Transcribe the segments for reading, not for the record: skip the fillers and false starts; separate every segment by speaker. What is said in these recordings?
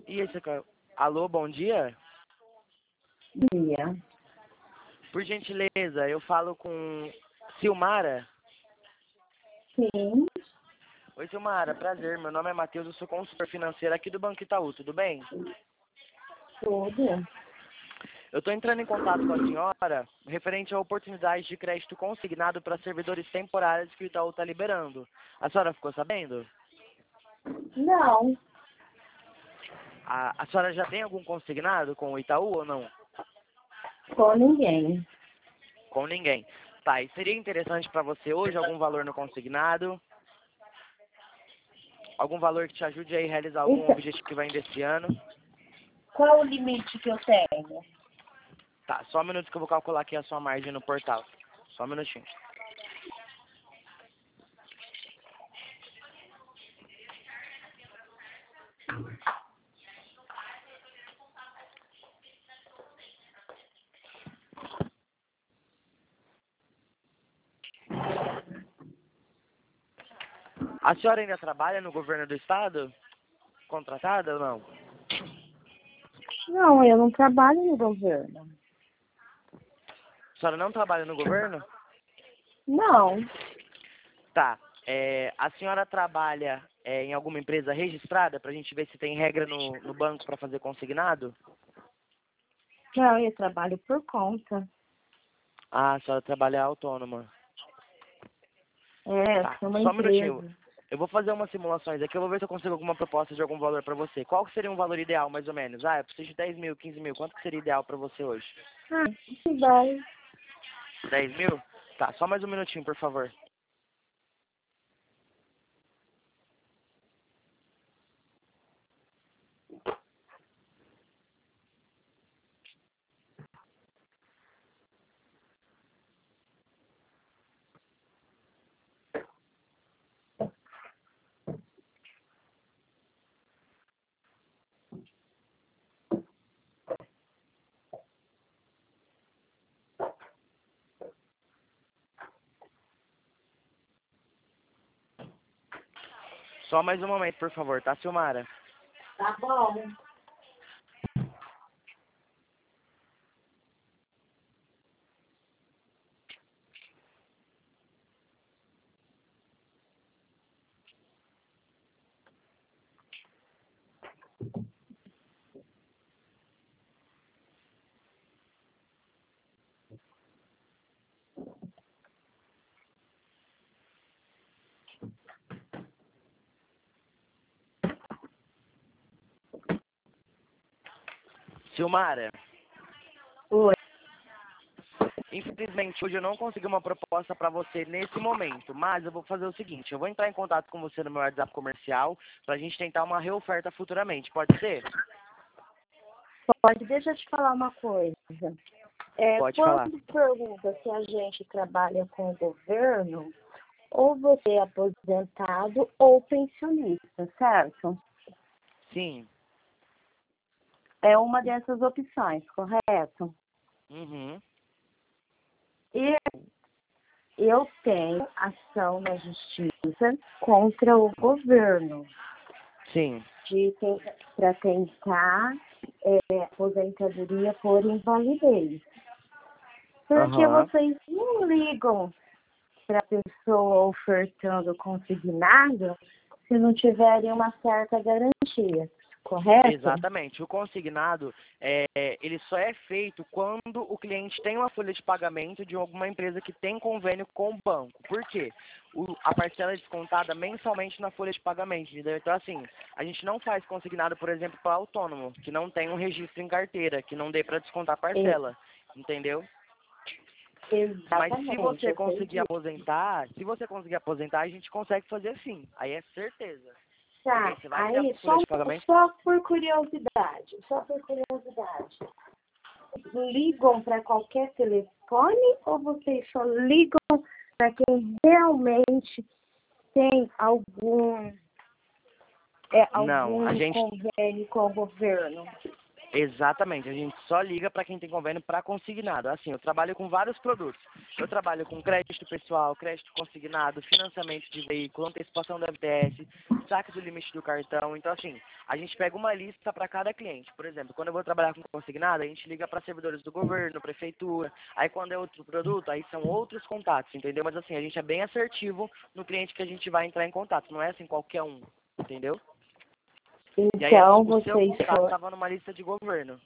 Speaker 1: E esse aqui, alô, bom dia?
Speaker 2: Dia.
Speaker 1: Por gentileza, eu falo com Silmara.
Speaker 2: Sim,
Speaker 1: Oi, Silmara, prazer. Meu nome é Matheus, eu sou consultor financeiro aqui do Banco Itaú, tudo bem?
Speaker 2: tudo.
Speaker 1: Eu estou entrando em contato com a senhora referente a oportunidades de crédito consignado para servidores temporários que o Itaú está liberando. A senhora ficou sabendo?
Speaker 2: Não,
Speaker 1: A senhora já tem algum consignado com o Itaú ou não?
Speaker 2: com ninguém.
Speaker 1: Com ninguém. Tá, e seria interessante para você hoje algum valor no consignado? Algum valor que te ajude a realizar algum
Speaker 2: Então,
Speaker 1: objetivo ainda esse ano?
Speaker 2: qual o limite que eu tenho?
Speaker 1: Tá, só um minuto que eu vou calcular aqui a sua margem no portal. Só um minutinho. A senhora ainda trabalha no governo do estado? Contratada ou não?
Speaker 2: Não, eu não trabalho no governo.
Speaker 1: A senhora não trabalha no governo?
Speaker 2: Não,
Speaker 1: Tá. A senhora trabalha em alguma empresa registrada pra gente ver se tem regra no banco para fazer consignado?
Speaker 2: não, eu trabalho por conta.
Speaker 1: Ah, a senhora trabalha autônoma.
Speaker 2: É,
Speaker 1: Tá,
Speaker 2: sou uma
Speaker 1: só um minutinho.
Speaker 2: empresa.
Speaker 1: Eu vou fazer umas simulações aqui, eu vou ver se eu consigo alguma proposta de algum valor pra você. Qual que seria um valor ideal, mais ou menos? Ah, eu preciso de 10 mil, 15 mil. Quanto que seria ideal pra você hoje?
Speaker 2: Ah, que vai.
Speaker 1: 10 mil? Tá, só mais um minutinho, por favor. Só mais um momento, por favor, tá, Silmara?
Speaker 2: Tá bom.
Speaker 1: Silmara,
Speaker 2: Oi.
Speaker 1: infelizmente hoje eu não consegui uma proposta pra você nesse momento, mas eu vou fazer o seguinte, eu vou entrar em contato com você no meu WhatsApp comercial pra gente tentar uma reoferta futuramente, pode ser?
Speaker 2: Pode, deixa eu te falar uma coisa.
Speaker 1: Pode falar.
Speaker 2: Quando pergunta se a gente trabalha com o governo, ou você é aposentado ou pensionista, certo?
Speaker 1: Sim.
Speaker 2: É uma dessas opções, correto?
Speaker 1: Uhum.
Speaker 2: E eu tenho ação na justiça contra o governo
Speaker 1: Sim.
Speaker 2: para tentar aposentadoria por invalidez. Porque
Speaker 1: Aham.
Speaker 2: vocês não ligam para a pessoa ofertando consignado se não tiverem uma certa garantia, correto?
Speaker 1: Exatamente. O consignado, ele só é feito quando o cliente tem uma folha de pagamento de alguma empresa que tem convênio com o banco. Por quê? A parcela é descontada mensalmente na folha de pagamento, entendeu? Então, assim, a gente não faz consignado, por exemplo, para autônomo, que não tem um registro em carteira, que não dê para descontar a
Speaker 2: E-
Speaker 1: parcela, entendeu? Mas se
Speaker 2: Exatamente,
Speaker 1: você
Speaker 2: eu sei
Speaker 1: conseguir
Speaker 2: disso.
Speaker 1: aposentar, a gente consegue fazer sim. Aí é certeza. E aí
Speaker 2: Tá,
Speaker 1: você vai ter a
Speaker 2: aí
Speaker 1: folha de pagamento.
Speaker 2: só por curiosidade, ligam para qualquer telefone ou vocês só ligam para quem realmente tem
Speaker 1: Não, a
Speaker 2: algum
Speaker 1: gente
Speaker 2: convênio com o governo?
Speaker 1: Exatamente, a gente só liga para quem tem convênio para consignado. Assim, eu trabalho com vários produtos. Eu trabalho com crédito pessoal, crédito consignado, financiamento de veículo, antecipação do FTS, saque do limite do cartão. Então, assim, a gente pega uma lista para cada cliente. Por exemplo, quando eu vou trabalhar com consignado, a gente liga para servidores do governo, prefeitura. Aí, quando é outro produto, aí são outros contatos, entendeu? Mas, assim, a gente é bem assertivo no cliente que a gente vai entrar em contato. Não é assim qualquer um, entendeu? E aí,
Speaker 2: Então,
Speaker 1: o seu
Speaker 2: vocês
Speaker 1: contato estava numa lista de governo.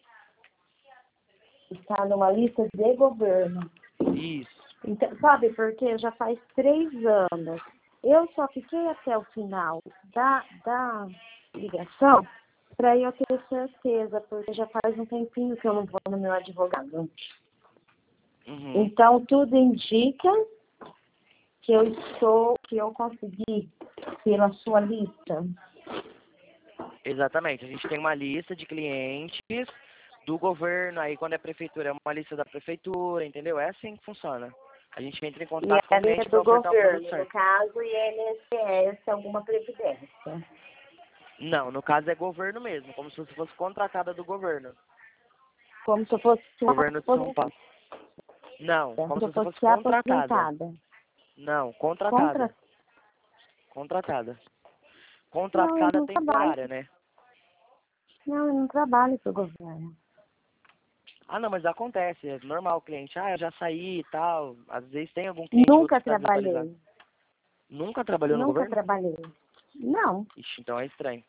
Speaker 2: está numa lista de governo.
Speaker 1: Isso.
Speaker 2: Então, sabe por quê? Já faz 3 anos. Eu só fiquei até o final da ligação para eu ter certeza, porque já faz um tempinho que eu não vou no meu advogado.
Speaker 1: Uhum.
Speaker 2: Então, tudo indica que eu consegui pela sua lista.
Speaker 1: Exatamente. A gente tem uma lista de clientes do governo, aí quando é prefeitura é uma lista da prefeitura, entendeu? É assim que funciona. A gente entra em
Speaker 2: E
Speaker 1: contato com
Speaker 2: a
Speaker 1: o cliente
Speaker 2: lista
Speaker 1: para
Speaker 2: do
Speaker 1: ofertar o produto
Speaker 2: governo, no
Speaker 1: certo.
Speaker 2: caso, INSS, alguma previdência.
Speaker 1: Não, no caso é governo mesmo, como se você fosse contratada do governo.
Speaker 2: Como se eu fosse
Speaker 1: Governo de São Paulo. Não, como se você fosse contratada.
Speaker 2: aposentada.
Speaker 1: Não, contratada. Contratada. Contratada
Speaker 2: Não trabalho.
Speaker 1: temporária, né?
Speaker 2: Não, eu não trabalho para o governo.
Speaker 1: Ah, não, mas acontece, é normal o cliente. Ah, eu já saí e tal. Às vezes tem algum cliente outro
Speaker 2: Nunca
Speaker 1: que está desatualizado.
Speaker 2: trabalhei.
Speaker 1: Nunca trabalhou no
Speaker 2: Nunca
Speaker 1: governo?
Speaker 2: trabalhei. Não.
Speaker 1: Ixi, então é estranho.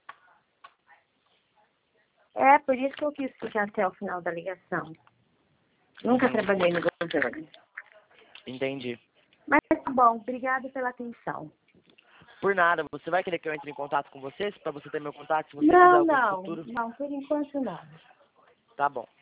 Speaker 2: É por isso que eu quis ficar até o final da ligação. Nunca
Speaker 1: Uhum.
Speaker 2: trabalhei no governo.
Speaker 1: Entendi.
Speaker 2: Mas tá bom, obrigada pela atenção.
Speaker 1: Por nada, você vai querer que eu entre em contato com vocês? Pra você ter meu contato, se você quiser
Speaker 2: Não,
Speaker 1: algum
Speaker 2: não.
Speaker 1: futuro?
Speaker 2: Não, por enquanto não.
Speaker 1: Tá bom.